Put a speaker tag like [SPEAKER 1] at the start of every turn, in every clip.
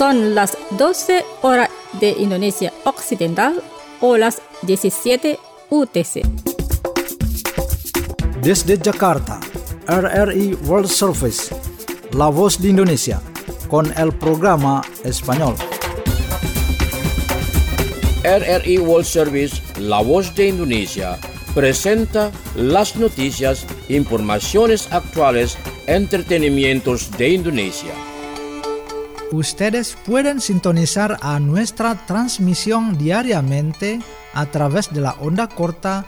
[SPEAKER 1] Son las 12 horas de Indonesia Occidental o las 17 UTC.
[SPEAKER 2] Desde Jakarta, RRI World Service, La Voz de Indonesia, con el programa español.
[SPEAKER 3] RRI World Service, La Voz de Indonesia, presenta las noticias, informaciones actuales, entretenimientos de Indonesia.
[SPEAKER 2] Ustedes pueden sintonizar a nuestra transmisión diariamente a través de la onda corta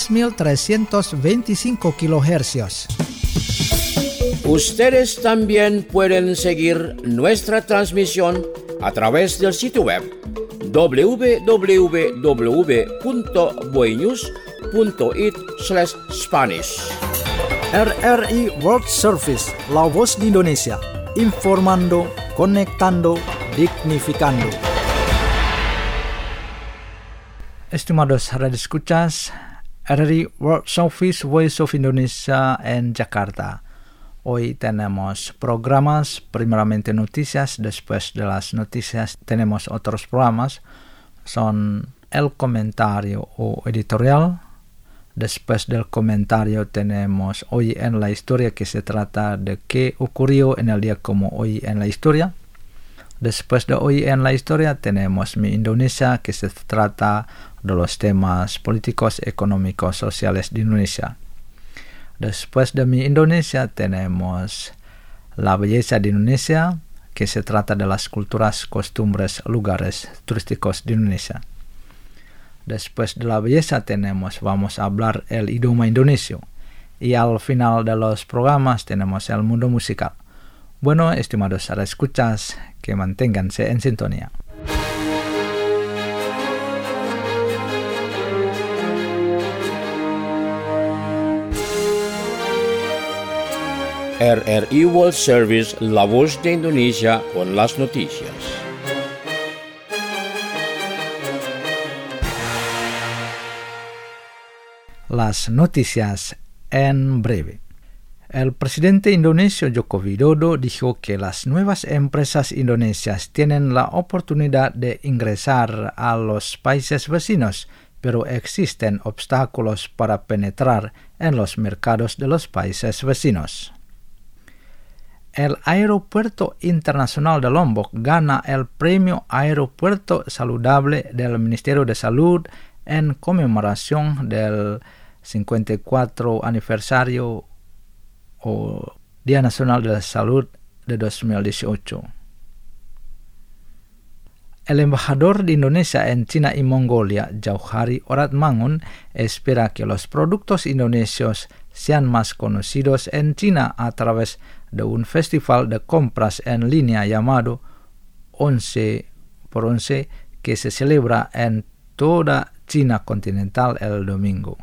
[SPEAKER 2] 3325 kHz.
[SPEAKER 3] Ustedes también pueden seguir nuestra transmisión a través del sitio web www.boinews.it/Spanish.
[SPEAKER 2] RRI World Service, La Voz de Indonesia, informando, conectando, dignificando. Estimados radioescuchas, RRI World Service Voice of Indonesia en Jakarta. Hoy tenemos programas, primeramente noticias, después de las noticias tenemos otros programas. Son el comentario o editorial. Después del comentario tenemos Hoy en la Historia, que se trata de qué ocurrió en el día como hoy en la historia. Después de Hoy en la Historia tenemos Mi Indonesia, que se trata de los temas políticos, económicos, sociales de Indonesia. Después de Mi Indonesia tenemos La Belleza de Indonesia, que se trata de las culturas, costumbres, lugares turísticos de Indonesia. Después de La Belleza tenemos Vamos a hablar el idioma indonesio. Y al final de los programas tenemos El Mundo Musical. Bueno, estimados radioescuchas, que manténganse en sintonía.
[SPEAKER 3] RRI World Service, La Voz de Indonesia, con las noticias.
[SPEAKER 2] Las noticias en breve. El presidente indonesio Joko Widodo dijo que las nuevas empresas indonesias tienen la oportunidad de ingresar a los países vecinos, pero existen obstáculos para penetrar en los mercados de los países vecinos. El Aeropuerto Internacional de Lombok gana el premio Aeropuerto Saludable del Ministerio de Salud en conmemoración del 54 aniversario o Día Nacional de la Salud de 2018. El embajador de Indonesia en China y Mongolia, Jauhari Oratmangun, espera que los productos indonesios sean más conocidos en China a través de un festival de compras en línea llamado 11x11 que se celebra en toda China continental el domingo.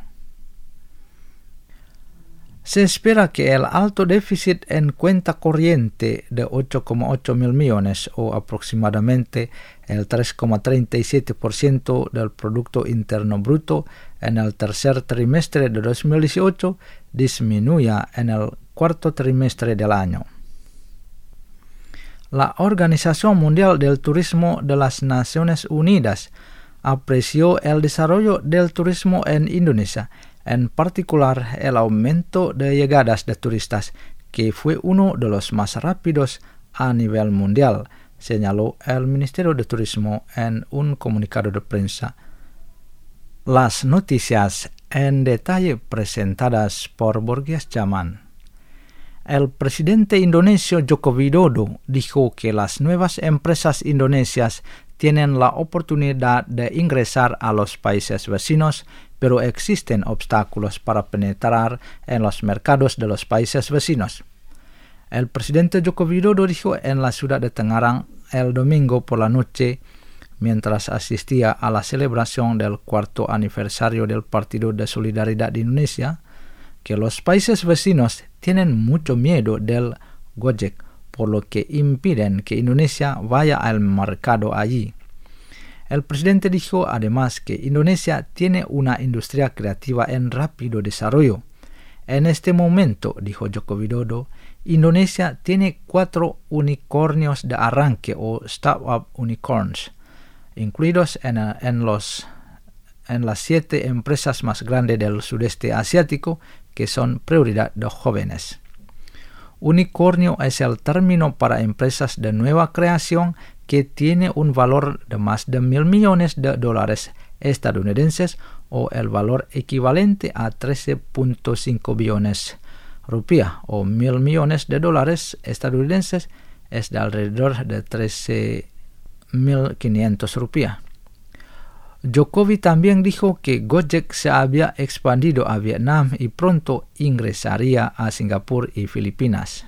[SPEAKER 2] Se espera que el alto déficit en cuenta corriente de 8,8 mil millones o aproximadamente el 3,37% del Producto Interno Bruto en el tercer trimestre de 2018 disminuya en el cuarto trimestre del año. La Organización Mundial del Turismo de las Naciones Unidas apreció el desarrollo del turismo en Indonesia, en particular el aumento de llegadas de turistas, que fue uno de los más rápidos a nivel mundial, señaló el Ministerio de Turismo en un comunicado de prensa. Las noticias en detalle presentadas por Borges Jaman. El presidente indonesio Joko Widodo dijo que las nuevas empresas indonesias tienen la oportunidad de ingresar a los países vecinos, pero existen obstáculos para penetrar en los mercados de los países vecinos. El presidente Joko Widodo dijo en la ciudad de Tangerang el domingo por la noche, mientras asistía a la celebración del cuarto aniversario del Partido de Solidaridad de Indonesia, que los países vecinos tienen mucho miedo del Gojek, por lo que impiden que Indonesia vaya al mercado allí. El presidente dijo además que Indonesia tiene una industria creativa en rápido desarrollo. En este momento, dijo Joko Widodo, Indonesia tiene 4 unicornios de arranque o startup unicorns, incluidos en las 7 empresas más grandes del sudeste asiático que son prioridad de jóvenes. Unicornio es el término para empresas de nueva creación que tiene un valor de más de $1.000 millones estadounidenses o el valor equivalente a 13.5 billones rupiah o $1.000 millones estadounidenses es de alrededor de 13.500 rupiah. Jokowi también dijo que Gojek se había expandido a Vietnam y pronto ingresaría a Singapur y Filipinas.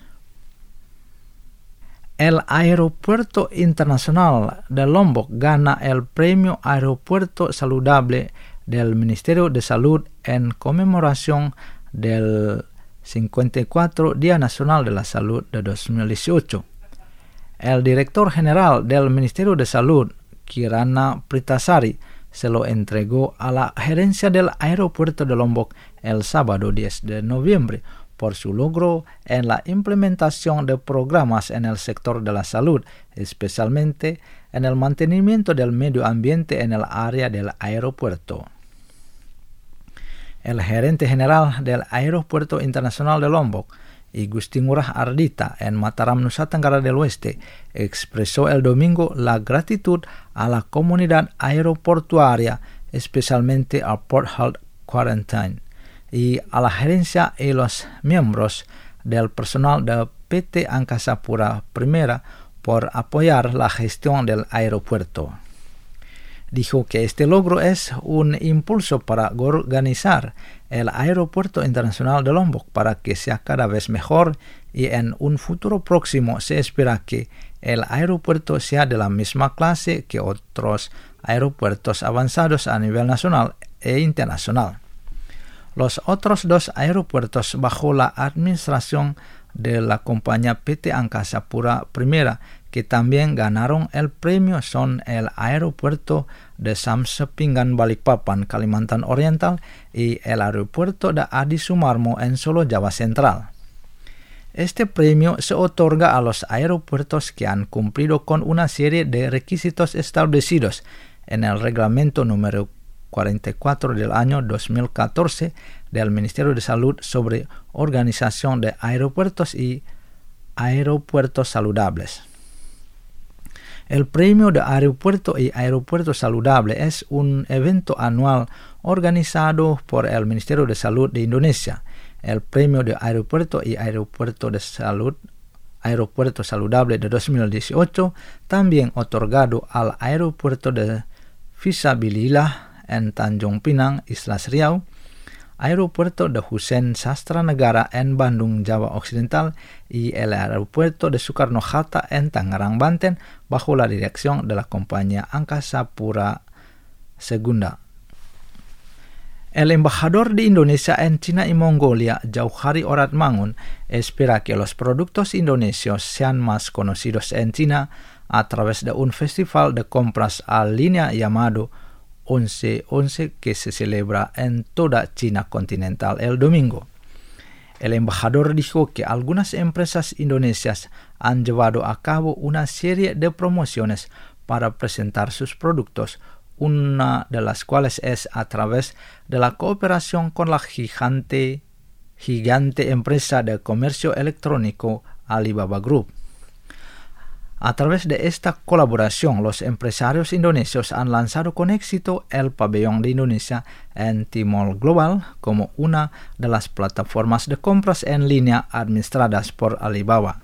[SPEAKER 2] El Aeropuerto Internacional de Lombok gana el Premio Aeropuerto Saludable del Ministerio de Salud en conmemoración del 54 Día Nacional de la Salud de 2018. El director general del Ministerio de Salud, Kirana Pritasari, se lo entregó a la gerencia del aeropuerto de Lombok el sábado 10 de noviembre por su logro en la implementación de programas en el sector de la salud, especialmente en el mantenimiento del medio ambiente en el área del aeropuerto. El gerente general del Aeropuerto Internacional de Lombok, Igusti Ngurah Ardita, en Mataram, Nusa Tenggara del Oeste, expresó el domingo la gratitud a la comunidad aeroportuaria, especialmente a Port Health Quarantine, y a la gerencia y los miembros del personal de PT Angkasa Pura I por apoyar la gestión del aeropuerto. Dijo que este logro es un impulso para organizar el Aeropuerto Internacional de Lombok para que sea cada vez mejor y en un futuro próximo se espera que el aeropuerto sea de la misma clase que otros aeropuertos avanzados a nivel nacional e internacional. Los otros 2 aeropuertos bajo la administración de la compañía PT Angkasa Pura I que también ganaron el premio son el aeropuerto de Samsepingan Balikpapan, Kalimantan Oriental y el aeropuerto de Adi Sumarmo en Solo, Java Central. Este premio se otorga a los aeropuertos que han cumplido con una serie de requisitos establecidos en el reglamento número 44 del año 2014 del Ministerio de Salud sobre organización de aeropuertos y aeropuertos saludables. El Premio de Aeropuerto y Aeropuerto Saludable es un evento anual organizado por el Ministerio de Salud de Indonesia. El Premio de Aeropuerto y Aeropuerto Saludable de 2018, también otorgado al Aeropuerto de Fisabilillah en Tanjung Pinang, Islas Riau, Aeropuerto de Hussein Sastranegara en Bandung, Java Occidental y el Aeropuerto de Soekarno-Hatta en Tangerang, Banten, bajo la dirección de la compañía Angkasa Pura II. El embajador de Indonesia en China y Mongolia, Jauhari Oratmangun, espera que los productos indonesios sean más conocidos en China a través de un festival de compras a línea llamado 11-11 que se celebra en toda China continental el domingo. El embajador dijo que algunas empresas indonesias han llevado a cabo una serie de promociones para presentar sus productos, una de las cuales es a través de la cooperación con la gigante empresa de comercio electrónico Alibaba Group. A través de esta colaboración, los empresarios indonesios han lanzado con éxito el pabellón de Indonesia en Tmall Global como una de las plataformas de compras en línea administradas por Alibaba.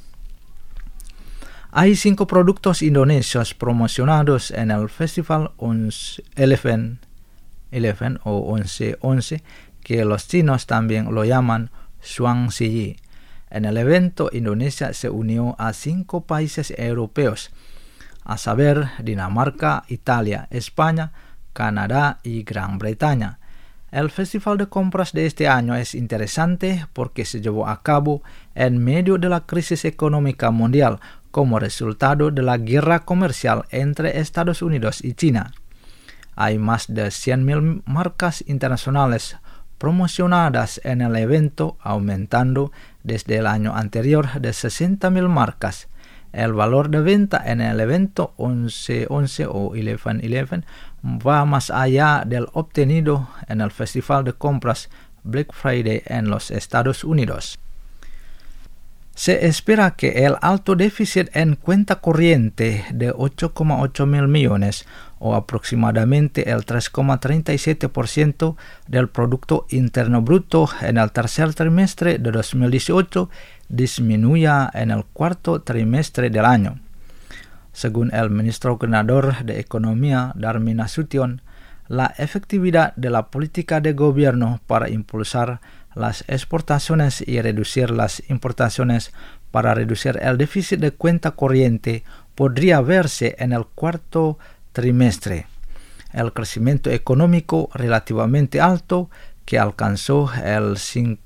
[SPEAKER 2] Hay 5 productos indonesios promocionados en el festival 11-11 o 11-11, que los chinos también lo llaman Shuangxiyi. En el evento, Indonesia se unió a 5 países europeos, a saber, Dinamarca, Italia, España, Canadá y Gran Bretaña. El festival de compras de este año es interesante porque se llevó a cabo en medio de la crisis económica mundial como resultado de la guerra comercial entre Estados Unidos y China. Hay más de 100.000 marcas internacionales promocionadas en el evento, aumentando desde el año anterior de 60.000 marcas. El valor de venta en el evento 11-11 o 11-11 va más allá del obtenido en el Festival de Compras Black Friday en los Estados Unidos. Se espera que el alto déficit en cuenta corriente de 8,8 mil millones o aproximadamente el 3,37% del Producto Interno Bruto en el tercer trimestre de 2018 disminuya en el cuarto trimestre del año. Según el ministro gobernador de Economía, Darmin Nasution, la efectividad de la política de gobierno para impulsar las exportaciones y reducir las importaciones para reducir el déficit de cuenta corriente podría verse en el cuarto trimestre. El crecimiento económico relativamente alto, que alcanzó el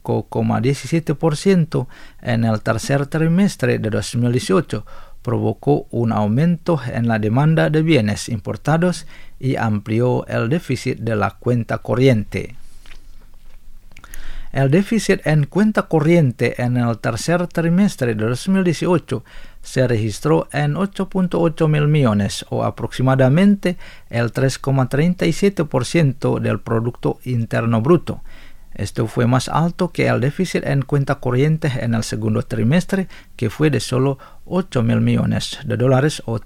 [SPEAKER 2] 5,17% en el tercer trimestre de 2018, provocó un aumento en la demanda de bienes importados y amplió el déficit de la cuenta corriente. El déficit en cuenta corriente en el tercer trimestre de 2018 se registró en 8,8 mil millones o aproximadamente el 3,37% del Producto Interno Bruto. Esto fue más alto que el déficit en cuenta corriente en el segundo trimestre, que fue de solo 8 mil millones de dólares o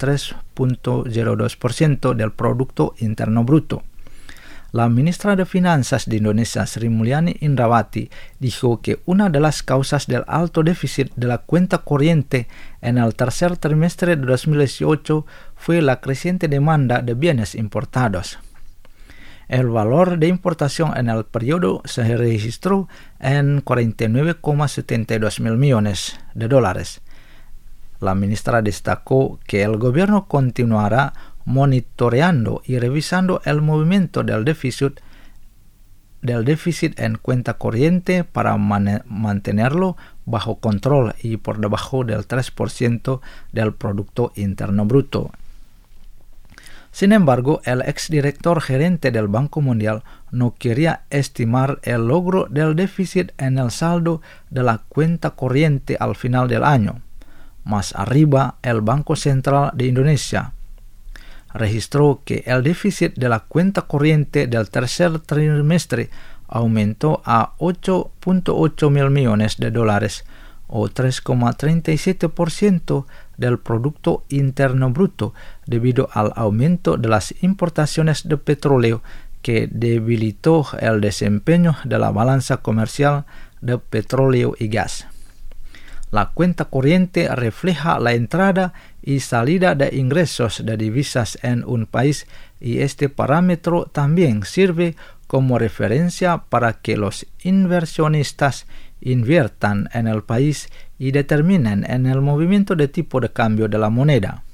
[SPEAKER 2] 3,02% del Producto Interno Bruto. La ministra de Finanzas de Indonesia, Sri Mulyani Indrawati, dijo que una de las causas del alto déficit de la cuenta corriente en el tercer trimestre de 2018 fue la creciente demanda de bienes importados. El valor de importación en el periodo se registró en 49,72 mil millones de dólares. La ministra destacó que el gobierno continuará monitoreando y revisando el movimiento del déficit en cuenta corriente para mantenerlo bajo control y por debajo del 3% del Producto Interno Bruto. Sin embargo, el exdirector gerente del Banco Mundial no quería estimar el logro del déficit en el saldo de la cuenta corriente al final del año. Más arriba, el Banco Central de Indonesia registró que el déficit de la cuenta corriente del tercer trimestre aumentó a 8,8 mil millones de dólares o 3,37% del Producto Interno Bruto debido al aumento de las importaciones de petróleo que debilitó el desempeño de la balanza comercial de petróleo y gas. La cuenta corriente refleja la entrada y salida de ingresos de divisas en un país y este parámetro también sirve como referencia para que los inversionistas inviertan en el país y determinen en el movimiento de tipo de cambio de la moneda.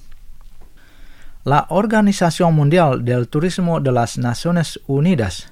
[SPEAKER 2] La Organización Mundial del Turismo de las Naciones Unidas,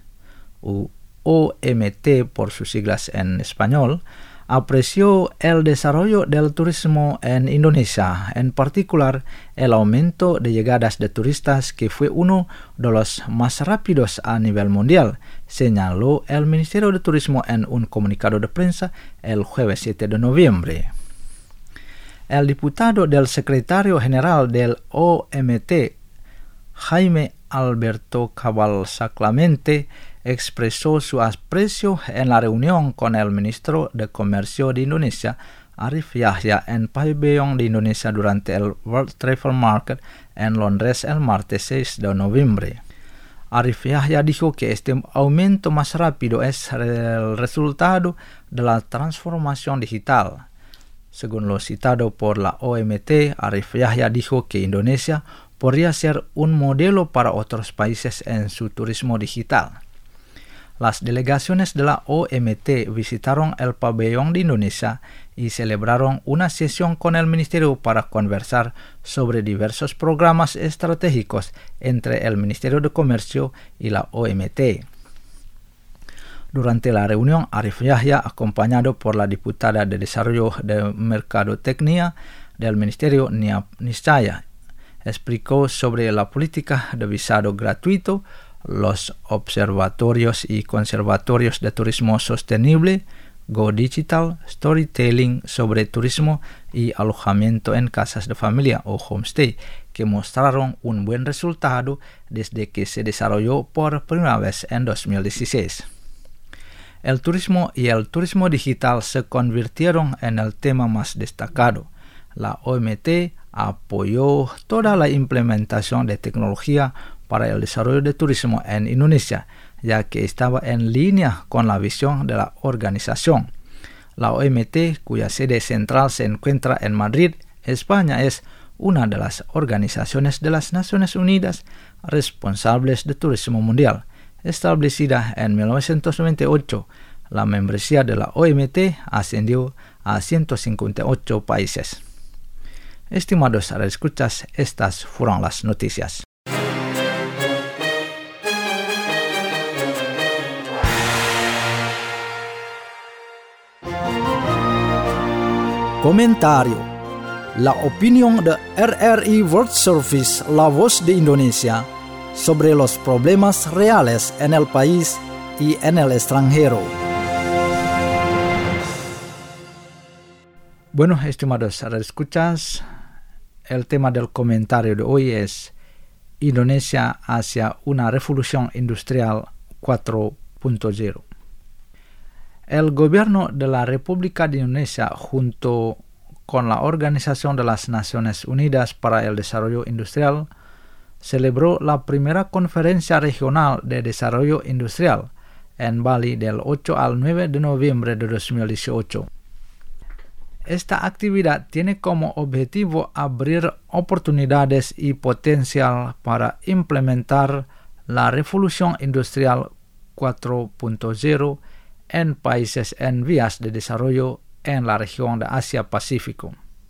[SPEAKER 2] OMT por sus siglas en español, apreció el desarrollo del turismo en Indonesia, en particular el aumento de llegadas de turistas que fue uno de los más rápidos a nivel mundial, señaló el Ministerio de Turismo en un comunicado de prensa el jueves 7 de noviembre. El diputado del secretario general del OMT, Jaime Alberto Cabal Saclamente, expresó su aprecio en la reunión con el ministro de Comercio de Indonesia, Arif Yahya, en pabellón de Indonesia durante el World Travel Market en Londres el martes 6 de noviembre. Arif Yahya dijo que este aumento más rápido es el resultado de la transformación digital. Según lo citado por la OMT, Arif Yahya dijo que Indonesia podría ser un modelo para otros países en su turismo digital. Las delegaciones de la OMT visitaron el pabellón de Indonesia y celebraron una sesión con el ministerio para conversar sobre diversos programas estratégicos entre el Ministerio de Comercio y la OMT. Durante la reunión, Arif Yahya, acompañado por la diputada de Desarrollo de Mercadotecnia del Ministerio Nia Niscaya, explicó sobre la política de visado gratuito, los observatorios y conservatorios de turismo sostenible, Go Digital, Storytelling sobre turismo y alojamiento en casas de familia o homestay, que mostraron un buen resultado desde que se desarrolló por primera vez en 2016. El turismo y el turismo digital se convirtieron en el tema más destacado. La OMT apoyó toda la implementación de tecnología para el desarrollo de turismo en Indonesia, ya que estaba en línea con la visión de la organización. La OMT, cuya sede central se encuentra en Madrid, España, es una de las organizaciones de las Naciones Unidas responsables de turismo mundial. Establecida en 1998, la membresía de la OMT ascendió a 158 países. Estimados radioescuchas, estas fueron las noticias.
[SPEAKER 4] Comentario. La opinión de RRI World Service, la voz de Indonesia, sobre los problemas reales en el país y en el extranjero.
[SPEAKER 2] Bueno, estimados radioescuchas, el tema del comentario de hoy es Indonesia hacia una revolución industrial 4.0. El gobierno de la República de Indonesia, junto con la Organización de las Naciones Unidas para el Desarrollo Industrial, celebró la primera conferencia regional de desarrollo industrial en Bali del 8 al 9 de noviembre de 2018. Esta actividad tiene como objetivo abrir oportunidades y potencial para implementar la revolución industrial 4.0 en países en vías de desarrollo en la región de Asia-Pacífico.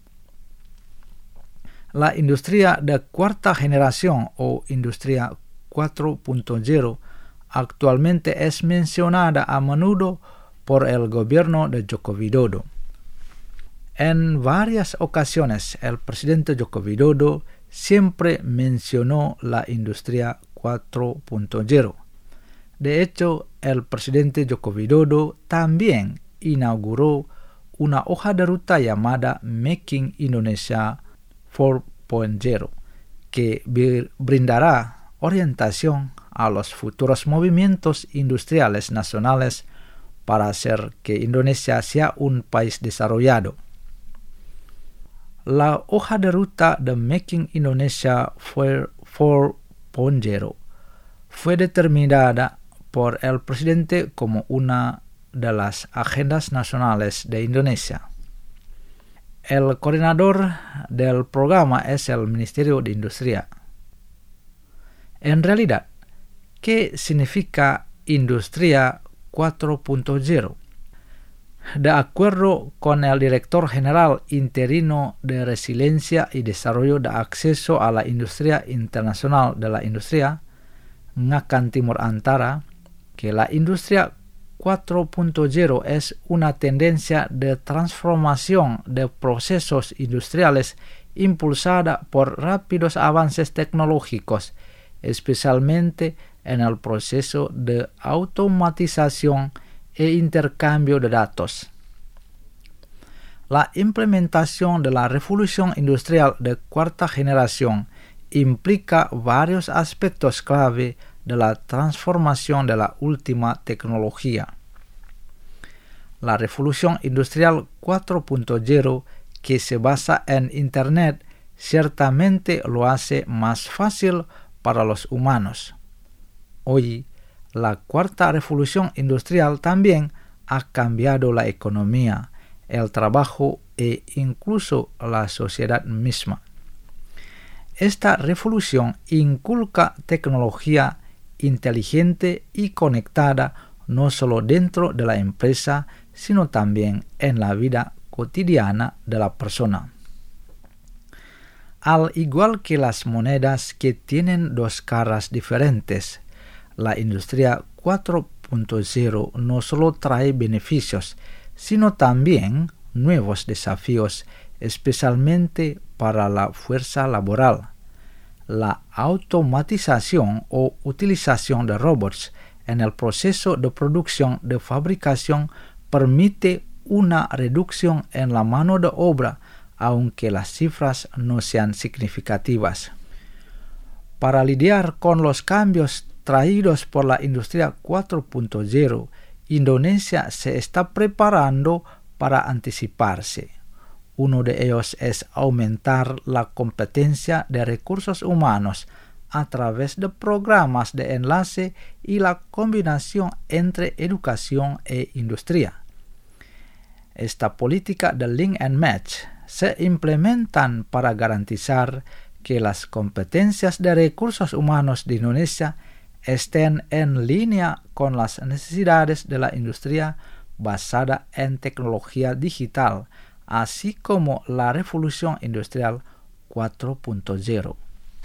[SPEAKER 2] La industria de cuarta generación o industria 4.0 actualmente es mencionada a menudo por el gobierno de Joko Widodo. En varias ocasiones, el presidente Joko Widodo siempre mencionó la industria 4.0. De hecho, el presidente Joko Widodo también inauguró una hoja de ruta llamada Making Indonesia 4.0, que brindará orientación a los futuros movimientos industriales nacionales para hacer que Indonesia sea un país desarrollado. La hoja de ruta de Making Indonesia 4.0 fue determinada por el presidente como una de las agendas nacionales de Indonesia. El coordinador del programa es el Ministerio de Industria. En realidad, ¿qué significa Industria 4.0? De acuerdo con el director general interino de Resiliencia y Desarrollo de Acceso a la Industria Internacional de la Industria, Ngakan Timur Antara, que la Industria 4.0 es una tendencia de transformación de procesos industriales impulsada por rápidos avances tecnológicos, especialmente en el proceso de automatización e intercambio de datos. La implementación de la revolución industrial de cuarta generación implica varios aspectos clave de la transformación de la última tecnología. La revolución industrial 4.0, que se basa en Internet, ciertamente lo hace más fácil para los humanos. Hoy, la cuarta revolución industrial también ha cambiado la economía, el trabajo e incluso la sociedad misma. Esta revolución inculca tecnología inteligente y conectada no solo dentro de la empresa, sino también en la vida cotidiana de la persona. Al igual que las monedas que tienen dos caras diferentes, la industria 4.0 no solo trae beneficios, sino también nuevos desafíos, especialmente para la fuerza laboral. La automatización o utilización de robots en el proceso de producción de fabricación permite una reducción en la mano de obra, aunque las cifras no sean significativas. Para lidiar con los cambios traídos por la industria 4.0, Indonesia se está preparando para anticiparse. Uno de ellos es aumentar la competencia de recursos humanos a través de programas de enlace y la combinación entre educación e industria. Esta política de Link and Match se implementan para garantizar que las competencias de recursos humanos de Indonesia estén en línea con las necesidades de la industria basada en tecnología digital, así como la revolución industrial 4.0.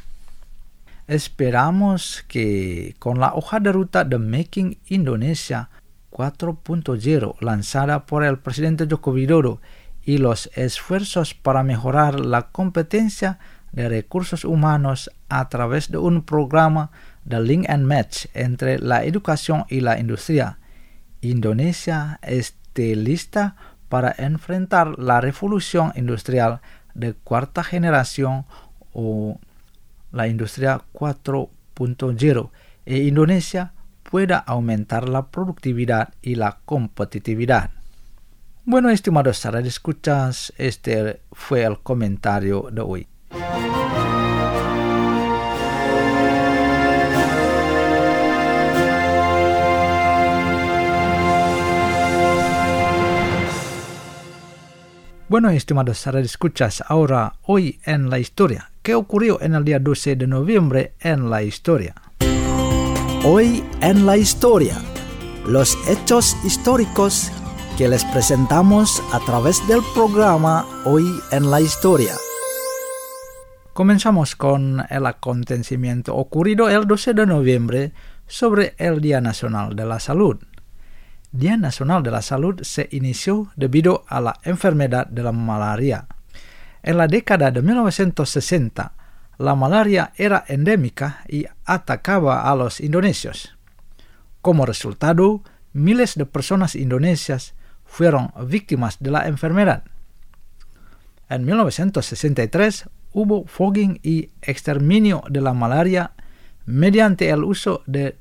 [SPEAKER 2] Esperamos que con la hoja de ruta de Making Indonesia 4.0 lanzada por el presidente Joko Widodo y los esfuerzos para mejorar la competencia de recursos humanos a través de un programa de Link and Match entre la educación y la industria, Indonesia esté lista para enfrentar la revolución industrial de cuarta generación o la industria 4.0 e Indonesia pueda aumentar la productividad y la competitividad. Bueno, estimados radioescuchas, este fue el comentario de hoy. Bueno, estimados radioescuchas, ahora hoy en la historia. ¿Qué ocurrió en el día 12 de noviembre en la historia?
[SPEAKER 4] Hoy en la historia, los hechos históricos que les presentamos a través del programa Hoy en la historia.
[SPEAKER 2] Comenzamos con el acontecimiento ocurrido el 12 de noviembre sobre el Día Nacional de la Salud. Día Nacional de la Salud se inició debido a la enfermedad de la malaria. En la década de 1960, la malaria era endémica y atacaba a los indonesios. Como resultado, miles de personas indonesias fueron víctimas de la enfermedad. En 1963 hubo fogging y exterminio de la malaria mediante el uso de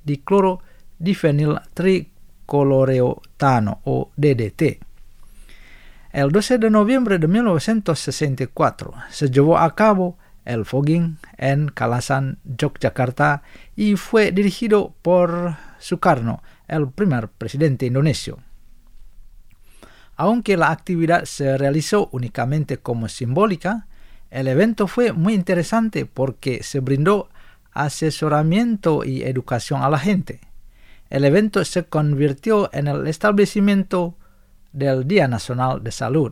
[SPEAKER 2] diclorodifeniltricoloreetano o DDT. El 12 de noviembre de 1964 se llevó a cabo el fogging en Kalasan, Yogyakarta, y fue dirigido por Sukarno, el primer presidente indonesio. Aunque la actividad se realizó únicamente como simbólica, el evento fue muy interesante porque se brindó asesoramiento y educación a la gente. El evento se convirtió en el establecimiento del Día Nacional de Salud.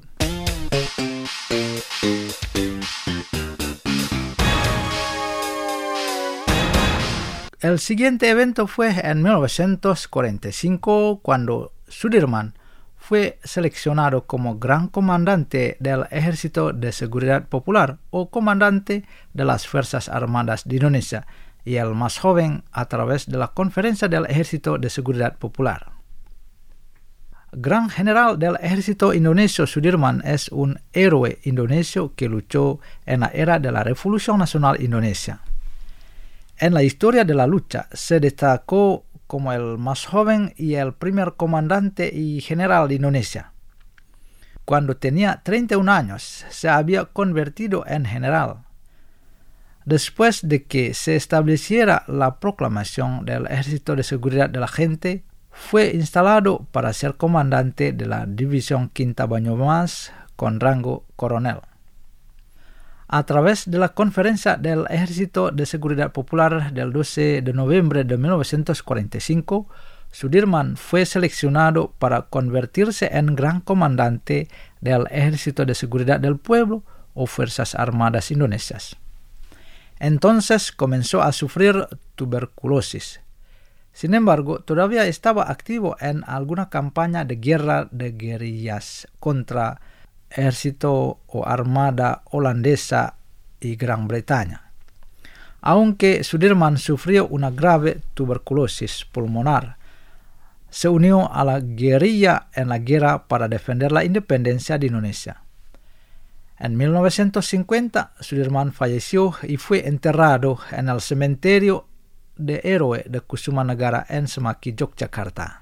[SPEAKER 2] El siguiente evento fue en 1945 cuando Sudirman fue seleccionado como Gran Comandante del Ejército de Seguridad Popular o Comandante de las Fuerzas Armadas de Indonesia y el más joven a través de la Conferencia del Ejército de Seguridad Popular. Gran General del Ejército Indonesio Sudirman es un héroe indonesio que luchó en la era de la Revolución Nacional Indonesia. En la historia de la lucha se destacó como el más joven y el primer comandante y general de Indonesia. Cuando tenía 31 años, se había convertido en general. Después de que se estableciera la proclamación del Ejército de Seguridad de la Gente, fue instalado para ser comandante de la División Quinta Banyumas con rango coronel. A través de la Conferencia del Ejército de Seguridad Popular del 12 de noviembre de 1945, Sudirman fue seleccionado para convertirse en Gran Comandante del Ejército de Seguridad del Pueblo o Fuerzas Armadas Indonesias. Entonces comenzó a sufrir tuberculosis. Sin embargo, todavía estaba activo en alguna campaña de guerra de guerrillas contra ejército o armada holandesa y Gran Bretaña. Aunque Sudirman sufrió una grave tuberculosis pulmonar, se unió a la guerrilla en la guerra para defender la independencia de Indonesia. En 1950, Sudirman falleció y fue enterrado en el cementerio de héroe de Kusumanegara en Semaki, Yogyakarta.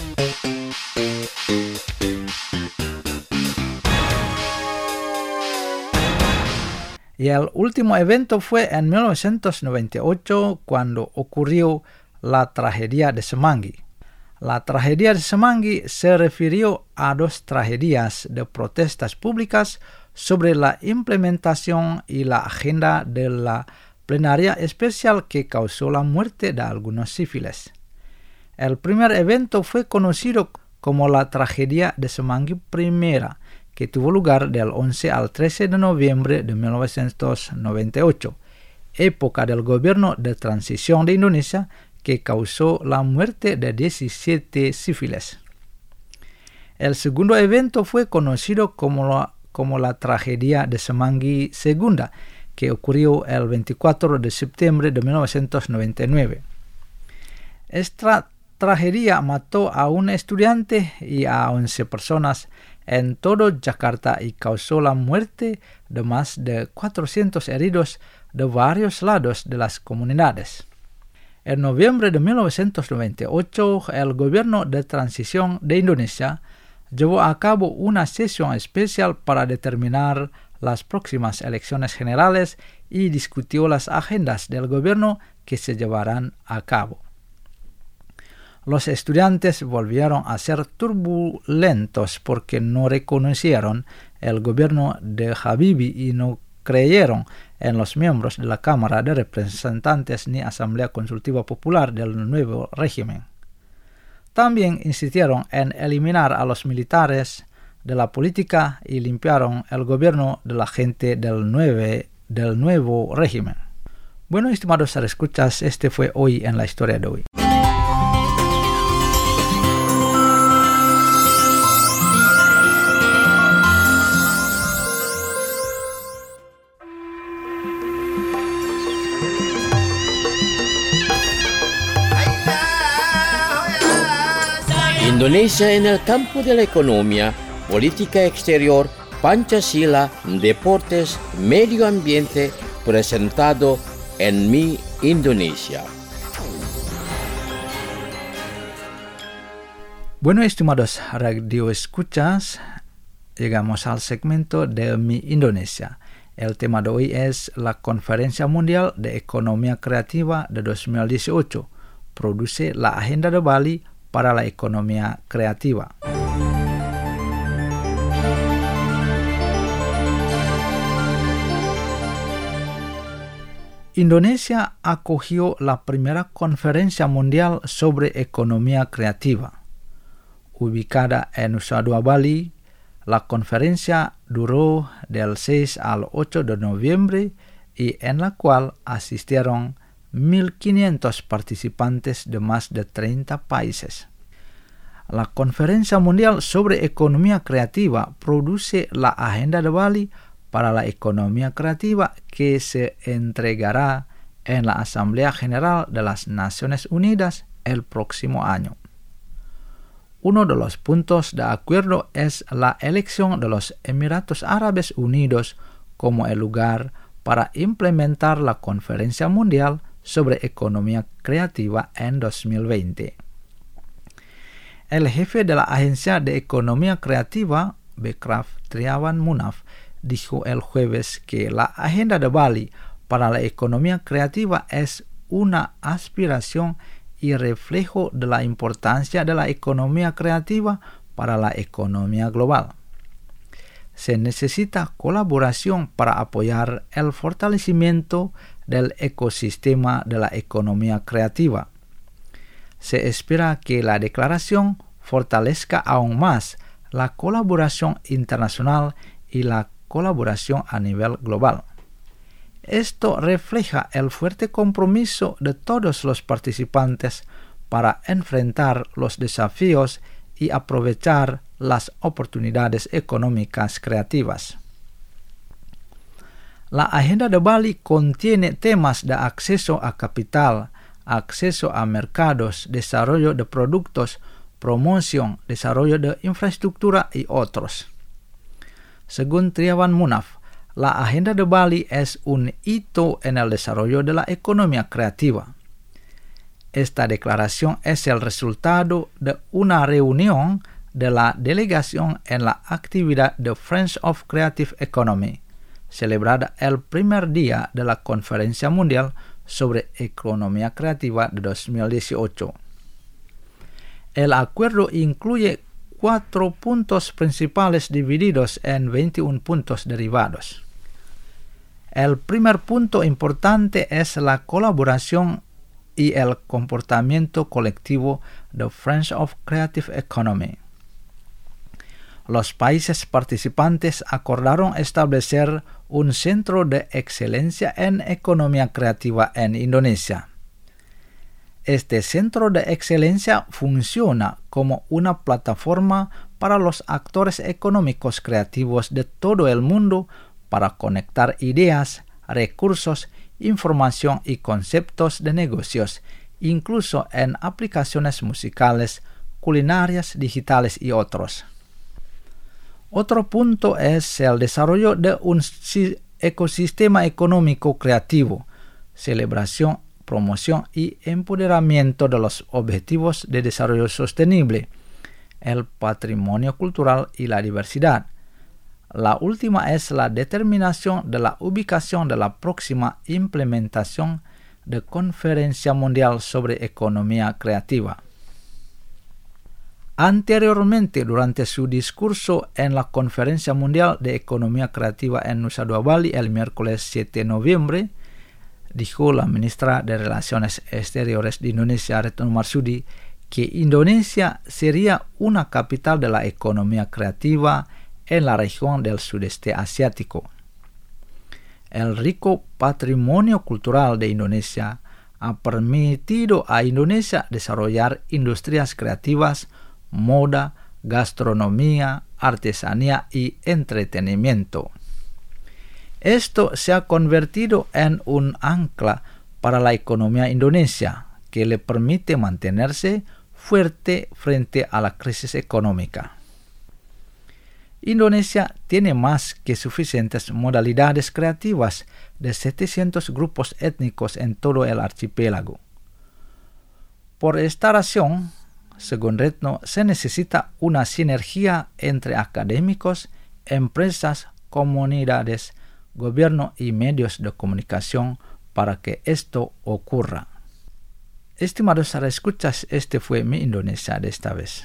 [SPEAKER 2] Y el último evento fue en 1998 cuando ocurrió la tragedia de Semanggi. La tragedia de Semanggi se refirió a 2 tragedias de protestas públicas sobre la implementación y la agenda de la plenaria especial que causó la muerte de algunos civiles. El primer evento fue conocido como la tragedia de Semanggi I, que tuvo lugar del 11 al 13 de noviembre de 1998, época del gobierno de transición de Indonesia que causó la muerte de 17 civiles. El segundo evento fue conocido como la tragedia de Semanggi II, que ocurrió el 24 de septiembre de 1999. Esta tragedia mató a un estudiante y a 11 personas en todo Yakarta y causó la muerte de más de 400 heridos de varios lados de las comunidades. En noviembre de 1998, el gobierno de transición de Indonesia llevó a cabo una sesión especial para determinar las próximas elecciones generales y discutió las agendas del gobierno que se llevarán a cabo. Los estudiantes volvieron a ser turbulentos porque no reconocieron el gobierno de Habibie y no creyeron en los miembros de la Cámara de Representantes ni Asamblea Consultiva Popular del nuevo régimen. También insistieron en eliminar a los militares de la política y limpiaron el gobierno de la gente del nuevo régimen. Bueno, estimados escuchas, este fue Hoy en la Historia de hoy.
[SPEAKER 3] Indonesia en el campo de la economía, política exterior, Pancasila, deportes, medio ambiente, presentado en Mi Indonesia.
[SPEAKER 2] Bueno, estimados radioescuchas, llegamos al segmento de Mi Indonesia. El tema de hoy es la Conferencia Mundial de Economía Creativa de 2018. Produce la Agenda de Bali para la economía creativa. Indonesia acogió la primera conferencia mundial sobre economía creativa. Ubicada en Nusa Dua, Bali, la conferencia duró del 6 al 8 de noviembre y en la cual asistieron 1.500 participantes de más de 30 países. La Conferencia Mundial sobre Economía Creativa produce la Agenda de Bali para la Economía Creativa que se entregará en la Asamblea General de las Naciones Unidas el próximo año. Uno de los puntos de acuerdo es la elección de los Emiratos Árabes Unidos como el lugar para implementar la Conferencia Mundial sobre Economía Creativa en 2020. El jefe de la Agencia de Economía Creativa, Bekraf Triawan Munaf, dijo el jueves que la Agenda de Bali para la Economía Creativa es una aspiración y reflejo de la importancia de la economía creativa para la economía global. Se necesita colaboración para apoyar el fortalecimiento del ecosistema de la economía creativa. Se espera que la declaración fortalezca aún más la colaboración internacional y la colaboración a nivel global. Esto refleja el fuerte compromiso de todos los participantes para enfrentar los desafíos y aprovechar las oportunidades económicas creativas. La Agenda de Bali contiene temas de acceso a capital, acceso a mercados, desarrollo de productos, promoción, desarrollo de infraestructura y otros. Según Triawan Munaf, la Agenda de Bali es un hito en el desarrollo de la economía creativa. Esta declaración es el resultado de una reunión de la delegación en la actividad de Friends of Creative Economy, celebrada el primer día de la Conferencia Mundial sobre Economía Creativa de 2018. El acuerdo incluye 4 puntos principales divididos en 21 puntos derivados. El primer punto importante es la colaboración y el comportamiento colectivo de Friends of Creative Economy. Los países participantes acordaron establecer un centro de excelencia en economía creativa en Indonesia. Este centro de excelencia funciona como una plataforma para los actores económicos creativos de todo el mundo para conectar ideas, recursos, información y conceptos de negocios, incluso en aplicaciones musicales, culinarias, digitales y otros. Otro punto es el desarrollo de un ecosistema económico creativo, celebración, promoción y empoderamiento de los objetivos de desarrollo sostenible, el patrimonio cultural y la diversidad. La última es la determinación de la ubicación de la próxima implementación de Conferencia Mundial sobre Economía Creativa. Anteriormente, durante su discurso en la Conferencia Mundial de Economía Creativa en Nusa Dua Bali el miércoles 7 de noviembre, dijo la ministra de Relaciones Exteriores de Indonesia, Retno Marsudi, que Indonesia sería una capital de la economía creativa en la región del sudeste asiático. El rico patrimonio cultural de Indonesia ha permitido a Indonesia desarrollar industrias creativas, moda, gastronomía, artesanía y entretenimiento. Esto se ha convertido en un ancla para la economía indonesia que le permite mantenerse fuerte frente a la crisis económica. Indonesia tiene más que suficientes modalidades creativas de 700 grupos étnicos en todo el archipiélago. Por esta razón, según Retno, se necesita una sinergia entre académicos, empresas, comunidades, gobierno y medios de comunicación para que esto ocurra. Estimados escuchas, este fue mi Indonesia de esta vez.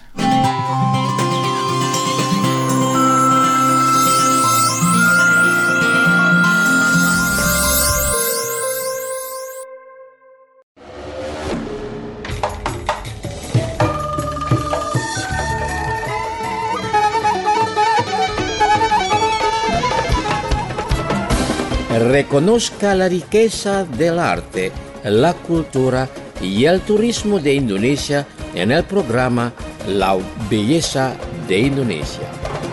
[SPEAKER 3] Reconozca la riqueza del arte, la cultura y el turismo de Indonesia en el programa La Belleza de Indonesia.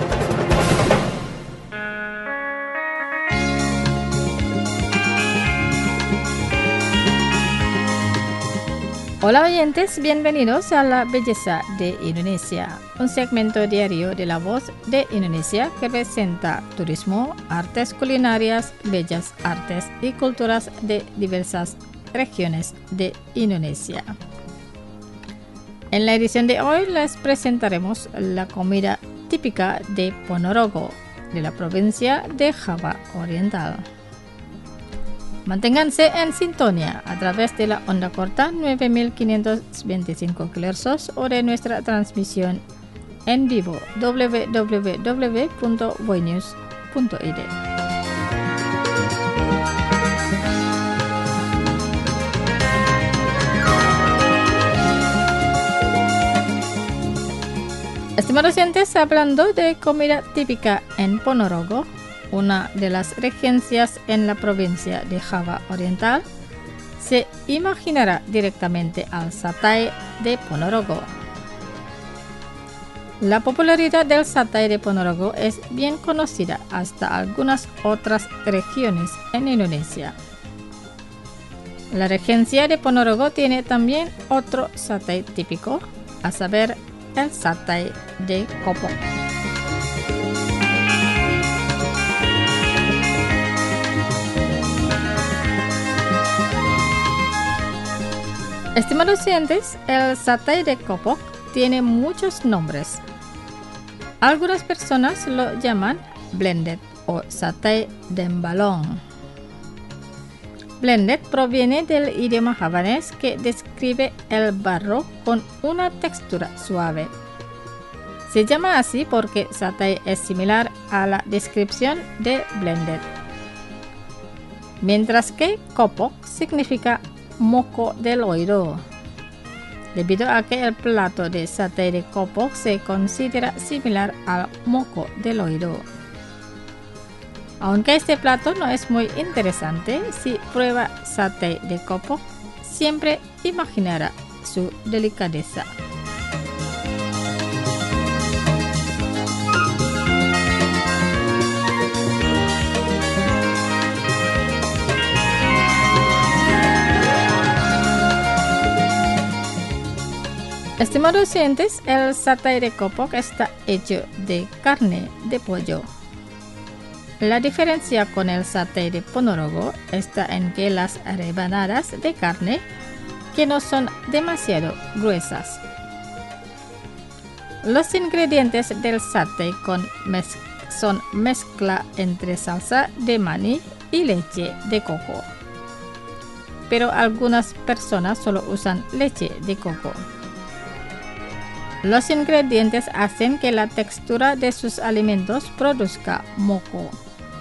[SPEAKER 1] Hola oyentes, bienvenidos a La Belleza de Indonesia, un segmento diario de La Voz de Indonesia que presenta turismo, artes culinarias, bellas artes y culturas de diversas regiones de Indonesia. En la edición de hoy les presentaremos la comida típica de Ponorogo, de la provincia de Java Oriental. Manténganse en sintonía a través de la onda corta 9525 kHz o de nuestra transmisión en vivo www.voinews.id. Estimados oyentes, hablando de comida típica en Ponorogo, una de las regencias en la provincia de Java Oriental, se imaginará directamente al satay de Ponorogo. La popularidad del satay de Ponorogo es bien conocida hasta algunas otras regiones en Indonesia. La regencia de Ponorogo tiene también otro satay típico, a saber, el satay de kopok. Estimados oyentes, el satay de kopok tiene muchos nombres. Algunas personas lo llaman blended o satay de embalón. Blended proviene del idioma javanés que describe el barro con una textura suave. Se llama así porque satay es similar a la descripción de blended. Mientras que kopok significa moco del oído, debido a que el plato de satay de kopok se considera similar al moco del oído. Aunque este plato no es muy interesante, si prueba satay de kopok, siempre imaginará su delicadeza. Estimados oyentes, el satay de kopok está hecho de carne de pollo. La diferencia con el satay de Ponorogo está en que las rebanadas de carne que no son demasiado gruesas. Los ingredientes del satay son mezcla entre salsa de maní y leche de coco, pero algunas personas solo usan leche de coco. Los ingredientes hacen que la textura de sus alimentos produzca moco.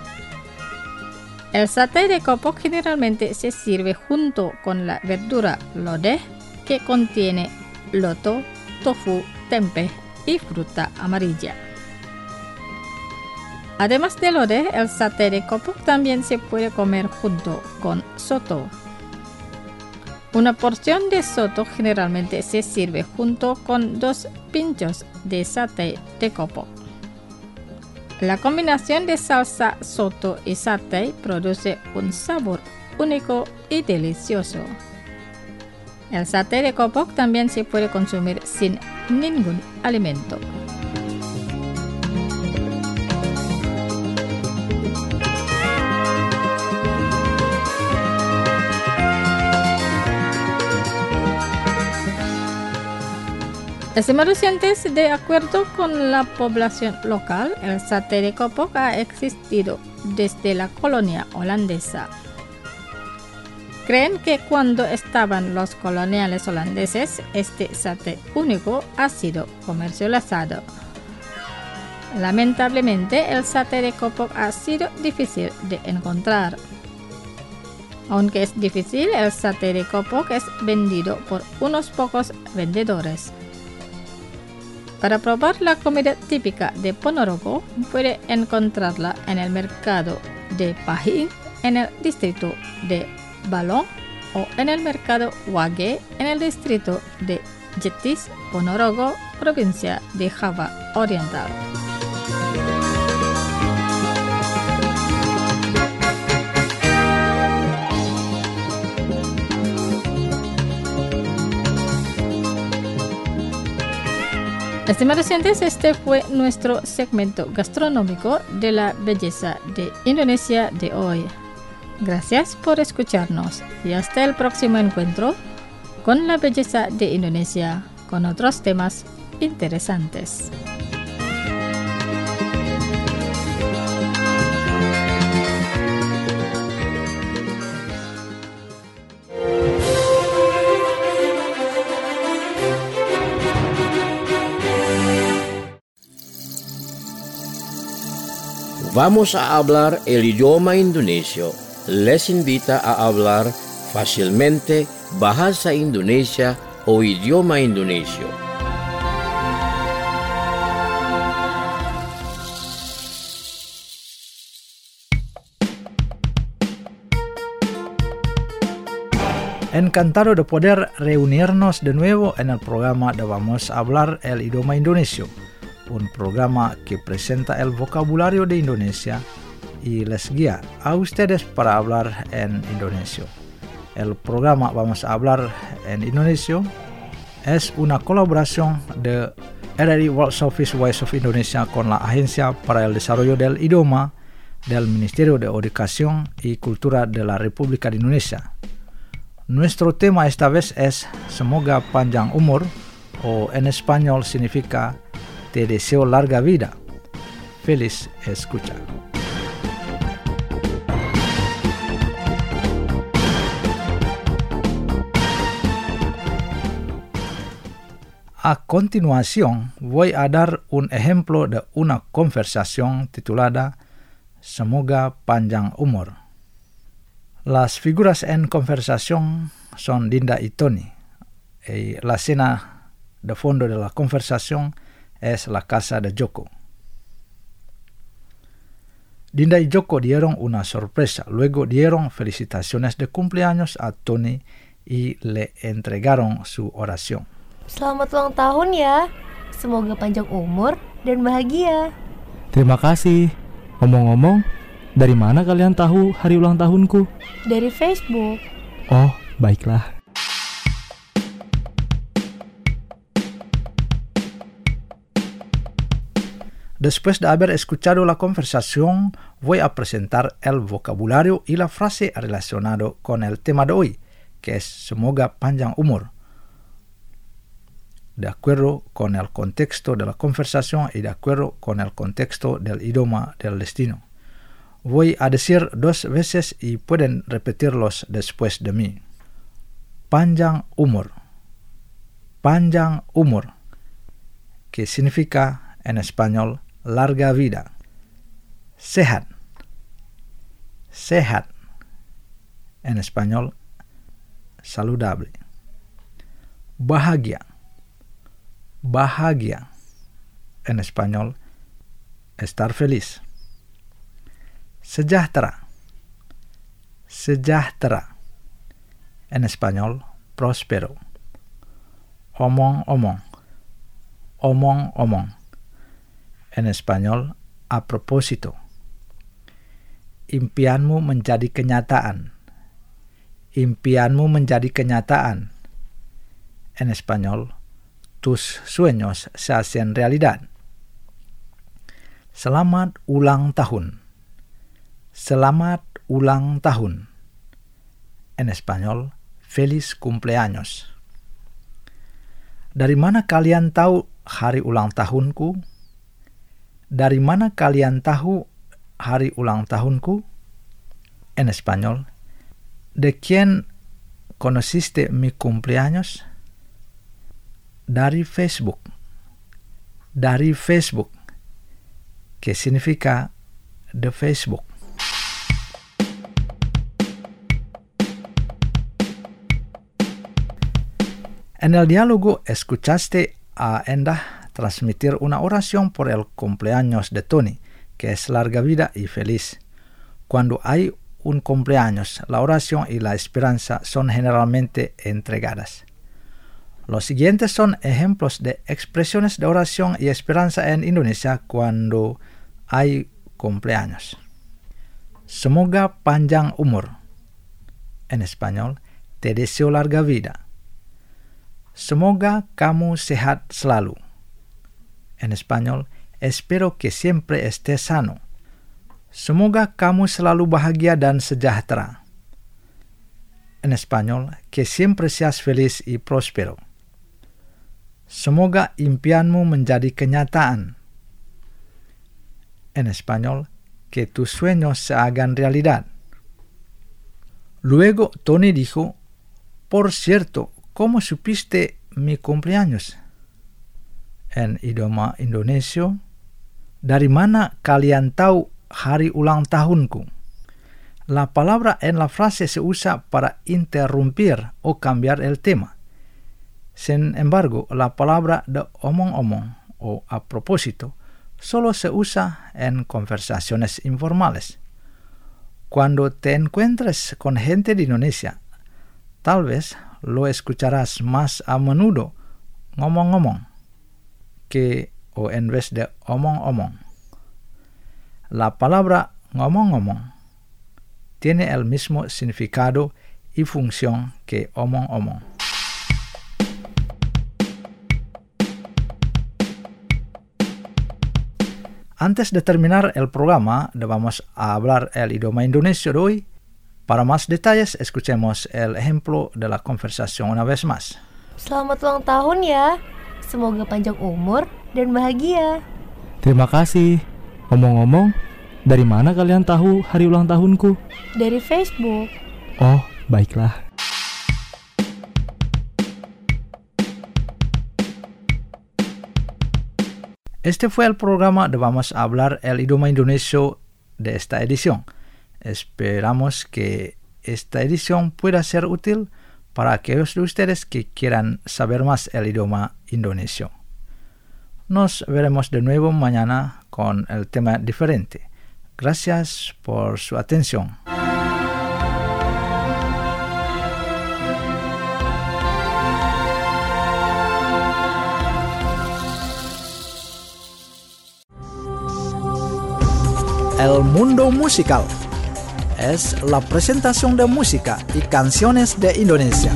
[SPEAKER 1] El satay de kopok generalmente se sirve junto con la verdura lodeh, que contiene loto, tofu, tempeh y fruta amarilla. Además de lodeh, el satay de kopok también se puede comer junto con soto. Una porción de soto generalmente se sirve junto con 2 pinchos de satay de kopok. La combinación de salsa, soto y satay produce un sabor único y delicioso. El satay de kopok también se puede consumir sin ningún alimento. Estimados oyentes, de acuerdo con la población local, el satay de kopok ha existido desde la colonia holandesa. Creen que cuando estaban los coloniales holandeses, este satay único ha sido comercializado. Lamentablemente, el satay de kopok ha sido difícil de encontrar. Aunque es difícil, el satay de kopok es vendido por unos pocos vendedores. Para probar la comida típica de Ponorogo, puede encontrarla en el mercado de Pahing, en el distrito de Balong, o en el mercado Wage, en el distrito de Jetis, Ponorogo, provincia de Java Oriental. Estimados oyentes, este fue nuestro segmento gastronómico de la belleza de Indonesia de hoy. Gracias por escucharnos y hasta el próximo encuentro con la belleza de Indonesia, con otros temas interesantes.
[SPEAKER 3] Vamos a hablar el idioma indonesio. Les invita a hablar fácilmente bahasa Indonesia o idioma indonesio.
[SPEAKER 2] Encantado de poder reunirnos de nuevo en el programa de Vamos a hablar el idioma indonesio, un programa que presenta el vocabulario de Indonesia y les guía a ustedes para hablar en indonesio. El programa Vamos a hablar en indonesio es una colaboración de RRI World Service Voice of Indonesia con la Agencia para el Desarrollo del Idioma del Ministerio de Educación y Cultura de la República de Indonesia. Nuestro tema esta vez es Semoga panjang umur, o en español significa Te deseo larga vida. Feliz escucha. A continuación, voy a dar un ejemplo de una conversación titulada Semoga panjang umur. Las figuras en conversación son Dinda y Tony. Y la escena de fondo de la conversación es la casa de Joko. Dinda y Joko dieron una sorpresa. Luego dieron felicitaciones de cumpleaños a Tony y le entregaron su oración.
[SPEAKER 5] Selamat ulang tahun ya. Semoga panjang umur dan bahagia.
[SPEAKER 6] Terima kasih. Ngomong-ngomong, dari mana kalian tahu hari ulang tahunku?
[SPEAKER 5] Dari Facebook.
[SPEAKER 6] Oh, baiklah.
[SPEAKER 2] Después de haber escuchado la conversación, voy a presentar el vocabulario y la frase relacionado con el tema de hoy, que es Semoga panjang umur, de acuerdo con el contexto de la conversación y de acuerdo con el contexto del idioma del destino. Voy a decir 2 veces y pueden repetirlos después de mí. Panjang umur. Panjang umur, que significa en español larga vida. Sehat. Sehat, en español saludable. Bahagia. Bahagia, en español estar feliz. Sejahtera. Sejahtera, en español próspero. Omong-omong. Omong-omong, en español a propósito. Impianmu menjadi kenyataan. Impianmu menjadi kenyataan, en español tus sueños se hacen realidad. Selamat ulang tahun. Selamat ulang tahun, en español feliz cumpleaños. Dari mana kalian tahu hari ulang tahunku? Dari mana kalian tahu hari ulang tahunku? En español, ¿de quién conociste mi cumpleaños? Dari Facebook. Dari Facebook, que significa de Facebook. En el diálogo escuchaste a Endah transmitir una oración por el cumpleaños de Tony, que es larga vida y feliz. Cuando hay un cumpleaños, la oración y la esperanza son generalmente entregadas. Los siguientes son ejemplos de expresiones de oración y esperanza en Indonesia cuando hay cumpleaños. Semoga panjang umur. En español, te deseo larga vida. Semoga kamu sehat selalu. En español, espero que siempre estés sano. Semoga kamu selalu bahagia dan sejahtera. En español, que siempre seas feliz y próspero. Semoga impianmu menjadi kenyataan. En español, que tus sueños se hagan realidad. Luego Tony dijo, por cierto, ¿cómo supiste mi cumpleaños? En idioma indonesio, dari mana kalian tahu hari ulang tahunku? La palabra en la frase se usa para interrumpir o cambiar el tema. Sin embargo, la palabra de omong-omong o a propósito solo se usa en conversaciones informales. Cuando te encuentres con gente de Indonesia, tal vez lo escucharás más a menudo ngomong-ngomong que o en vez de omong-omong. La palabra ngomong-ngomong tiene el mismo significado y función que omong-omong.
[SPEAKER 4] Antes de terminar el programa, vamos a hablar el idioma indonesio de hoy. Para más detalles, escuchemos el ejemplo de la conversación una vez más.
[SPEAKER 5] Selamat ulang tahun ya. Semoga panjang umur dan bahagia.
[SPEAKER 6] Terima kasih. Ngomong-ngomong, dari mana kalian tahu hari ulang tahunku?
[SPEAKER 5] Dari Facebook.
[SPEAKER 6] Oh, baiklah.
[SPEAKER 4] Este fue el programa de Vamos a hablar el idioma indonesio de esta edición. Esperamos que esta edición pueda ser útil para aquellos de ustedes que quieran saber más el idioma indonesio. Nos veremos de nuevo mañana con el tema diferente. Gracias por su atención. El mundo musical es la presentación de música y canciones de Indonesia.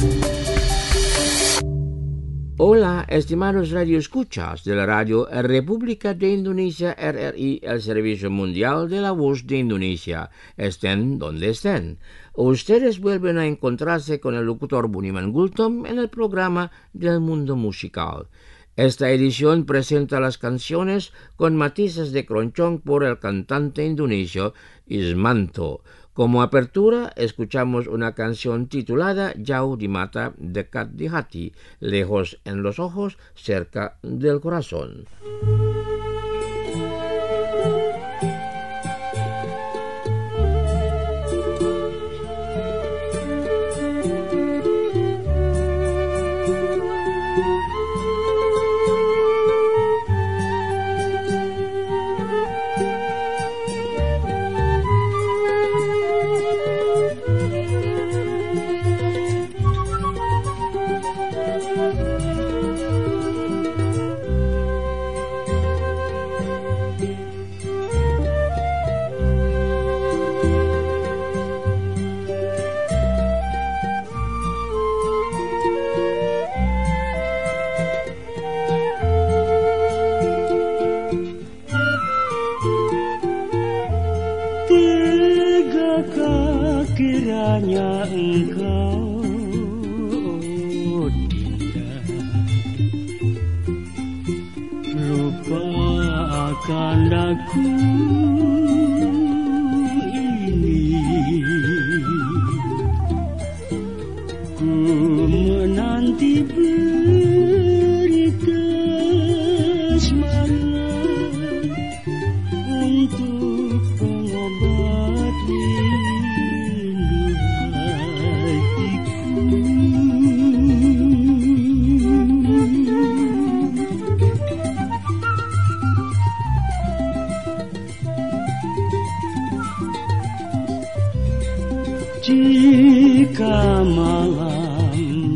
[SPEAKER 3] Hola, estimados radioescuchas de la radio República de Indonesia RRI, el Servicio Mundial de la Voz de Indonesia. Estén donde estén. Ustedes vuelven a encontrarse con el locutor Buniman Gultom en el programa del mundo musical. Esta edición presenta las canciones con matices de croncong por el cantante indonesio Ismanto. Como apertura, escuchamos una canción titulada Jauh di Mata, Dekat di Hati, Lejos en los ojos, Cerca del corazón.
[SPEAKER 7] Kiranya engkau tidak lupakan aku ini. Ku menanti berita semangat untuk pengobat jika malam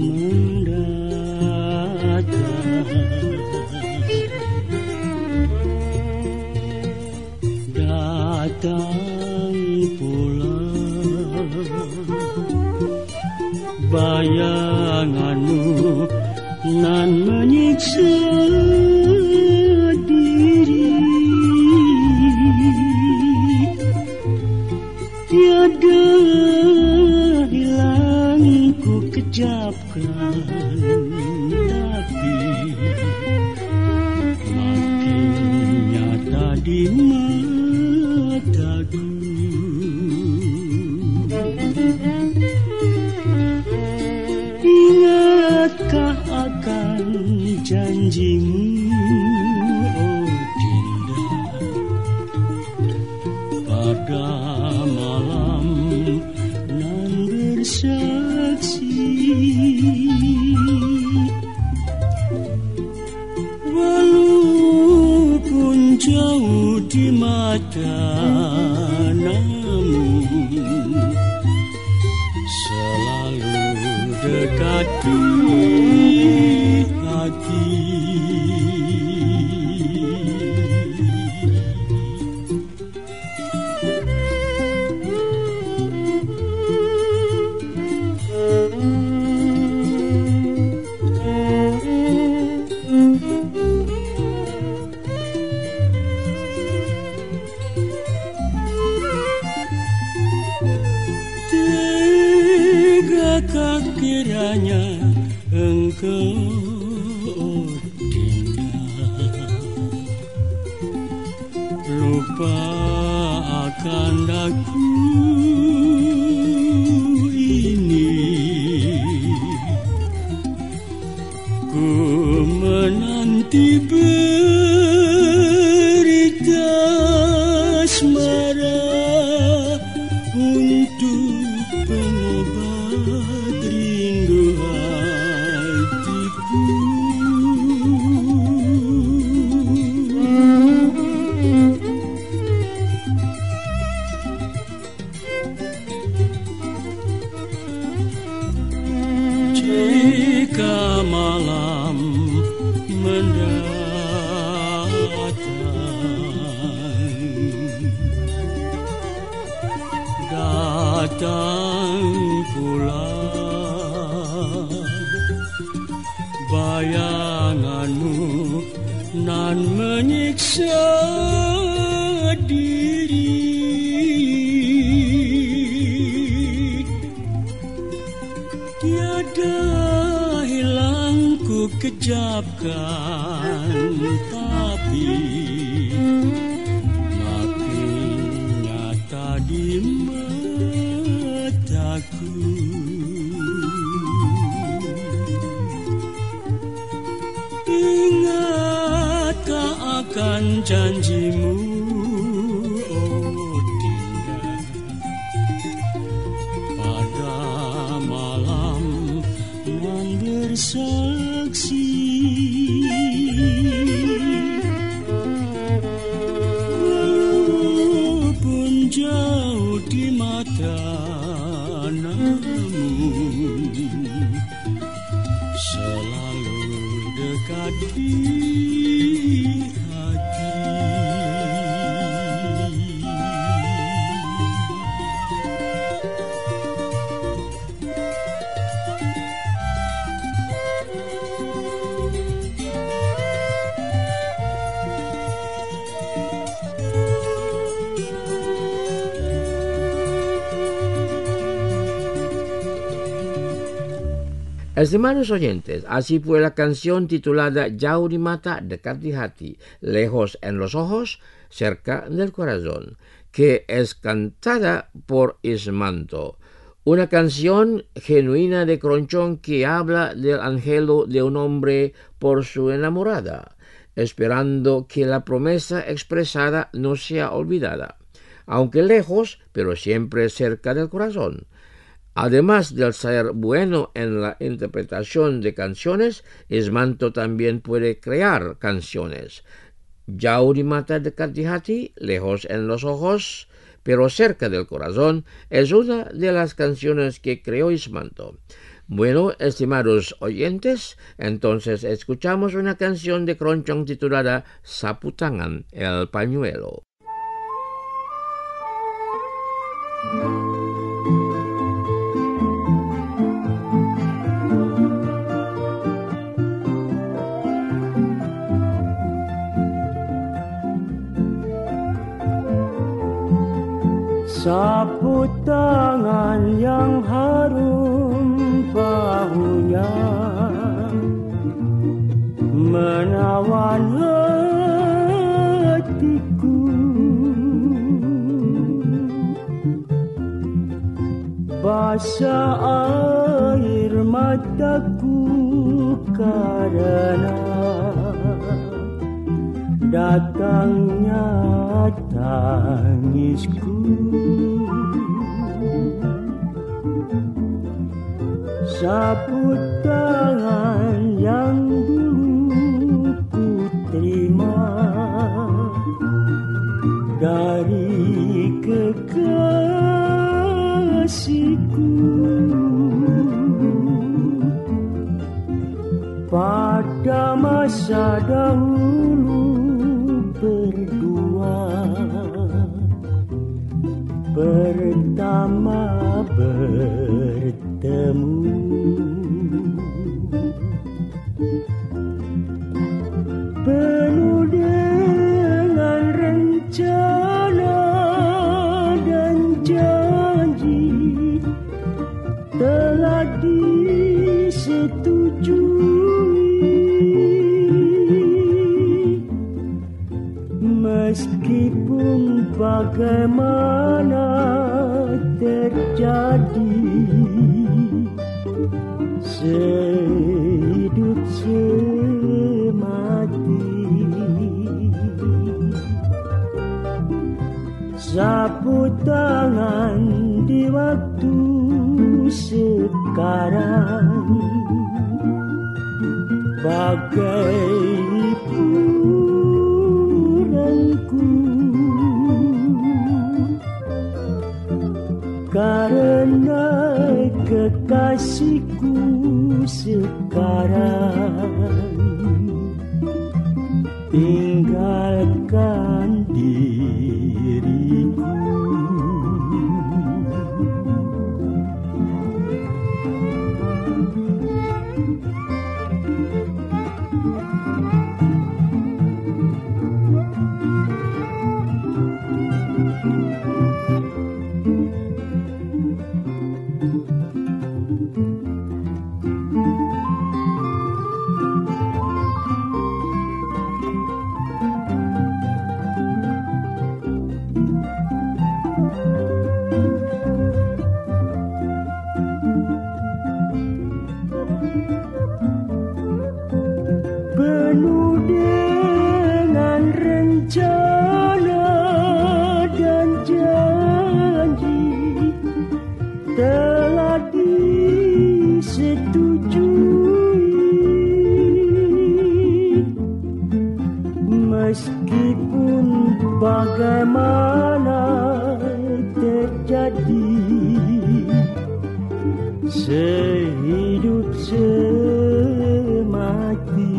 [SPEAKER 7] datang pula bayanganmu nan menyiksa diri. Tiada hilang ku kejapkan, tapi makin nyata di mataku. Ingatkah akan janjimu, oh Dinda, pada malam nan bersaksi, walaupun jauh di mata, namun selalu dekat di hati. kiranya engkau lupa akan daku ini, ku menanti berita asmara untuk pengobat rindu hatiku. Jika malam datang pula bayanganmu nan menyiksa diri, tiada hilang ku kejapkan, tapi makin nyata di mataku. Ingatkah akan janjimu, oh Dinda, pada malam yang bersaksi, walaupun jauh di mata, namun selalu dekat di hati.
[SPEAKER 3] Estimados oyentes, así fue la canción titulada Jauh di mata, dekat di hati, lejos en los ojos, cerca del corazón, que es cantada por Ismanto. Una canción genuina de Keroncong que habla del anhelo de un hombre por su enamorada, esperando que la promesa expresada no sea olvidada, aunque lejos, pero siempre cerca del corazón. Además del ser bueno en la interpretación de canciones, Ismanto también puede crear canciones. Jauh di mata, dekat di hati, lejos en los ojos, pero cerca del corazón, es una de las canciones que creó Ismanto. Bueno, estimados oyentes, entonces escuchamos una canción de Keroncong titulada Sapu Tangan, el pañuelo.
[SPEAKER 7] Sapu tangan yang harum bahunya menawan hatiku, basah air mataku karena datangnya tangisku. Sapu tangan yang dulu ku terima dari kekasihku, pada masa dahulu berdua pertama bertemu. Penuh dengan rencana dan janji telah di disetujui, meskipun bagaimana terjadi, sehidup semati. Sapu tangan di waktu sekarang, bagai hiburanku, karena kekasihku sekarang tinggalkan diriku. Penuh dengan rencana dan janji, telah disetujui, meskipun bagaimana terjadi, sehidup semati.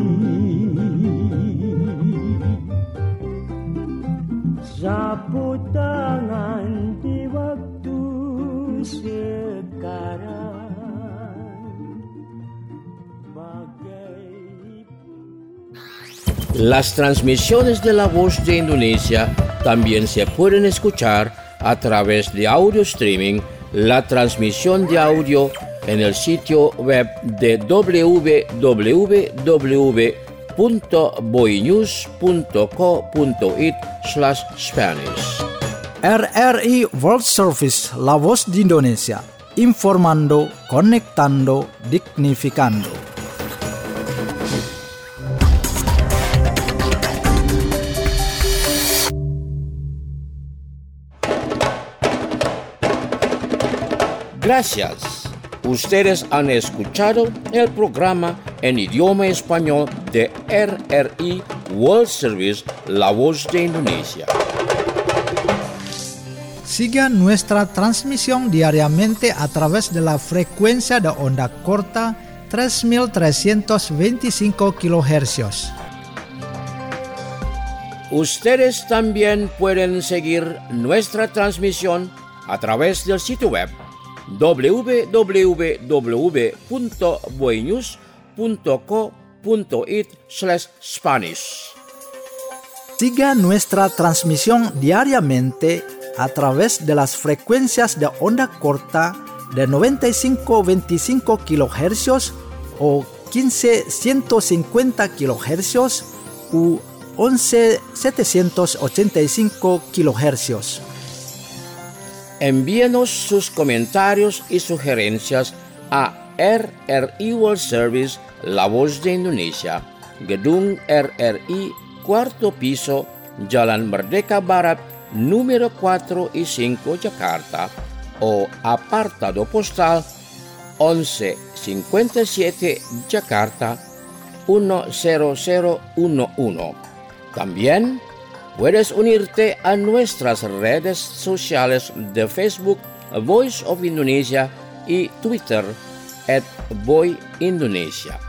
[SPEAKER 7] Sapu tangan di waktu sekarang, bagai...
[SPEAKER 3] Las transmisiones de La Voz de Indonesia también se pueden escuchar a través de audio streaming, la transmisión de audio en el sitio web de www.boinews.co.it/Spanish.
[SPEAKER 2] RRI World Service La Voz de Indonesia, informando, conectando, dignificando.
[SPEAKER 3] Gracias. Ustedes han escuchado el programa en idioma español de RRI World Service La Voz de Indonesia.
[SPEAKER 2] Siga nuestra transmisión diariamente a través de la frecuencia de onda corta 3325 kHz.
[SPEAKER 3] Ustedes también pueden seguir nuestra transmisión a través del sitio web www.boinews.co.it/Spanish.
[SPEAKER 2] Siga nuestra transmisión diariamente a través de las frecuencias de onda corta de 9525 kHz o 15150 kHz u 11785 kHz.
[SPEAKER 3] Envíenos sus comentarios y sugerencias a RRI World Service La Voz de Indonesia, Gedung RRI, 4º piso, Jalan Merdeka Barat, número 4 y 5, Jakarta, o apartado postal 1157, Jakarta 10011. También puedes unirte a nuestras redes sociales de Facebook, Voice of Indonesia, y Twitter, @VoiIndonesia.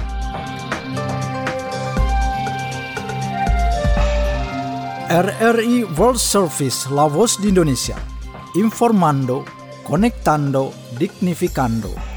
[SPEAKER 2] RRI World Service La Voz de Indonesia, informando, conectando, dignificando.